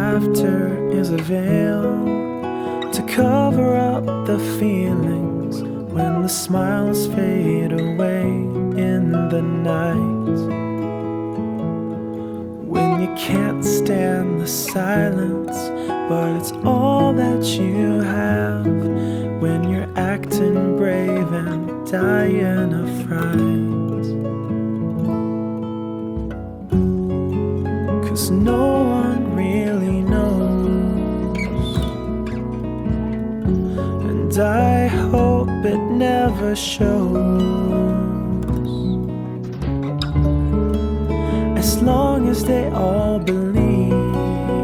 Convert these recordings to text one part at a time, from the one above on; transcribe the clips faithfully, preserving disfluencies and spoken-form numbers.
laughter is a veil to cover up the feelings when the smiles fade away in the night. When you can't stand the silence, but it's all that you have. When you're acting brave and dying of fright. 'Cause no one really knows, and I hope it never shows. As long as they all believe,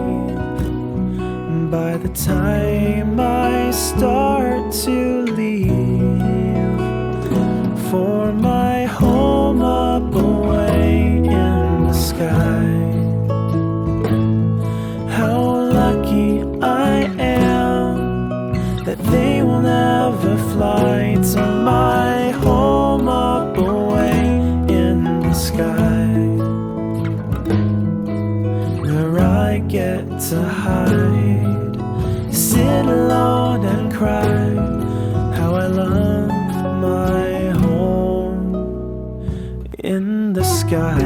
by the time I start to leave for my home up away in the sky, how lucky I am that they will never fly to my home up away in the sky, where I get to hide, sit alone and cry how I love my home in the sky.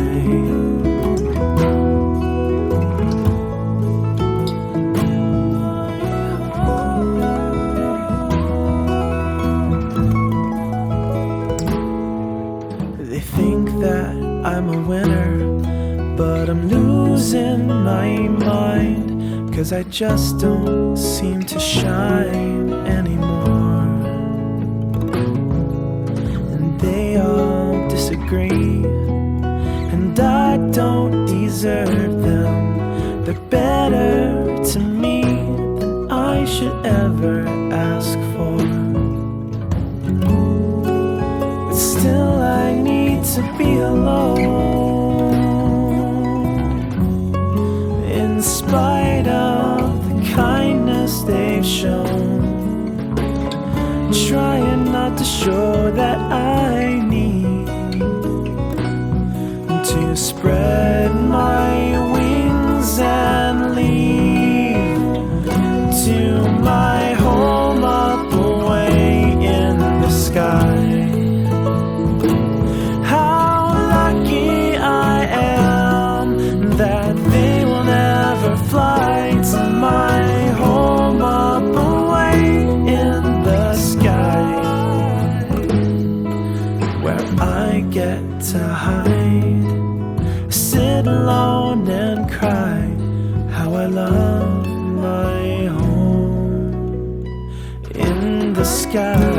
They think that I'm a winner, but I'm losing my mind, 'cause I just don't seem to shine anymore. And they all disagree, and I don't deserve them. They're better to me than I should ever ask for. But still I need to be alone, in spite of the kindness they've shown, trying not to show that I need to spread my wings and leave to my home up away in the sky. How lucky I am that they will never fly to my home up away in the sky, where I get to hide, sit alone and cry how I love my home in the sky.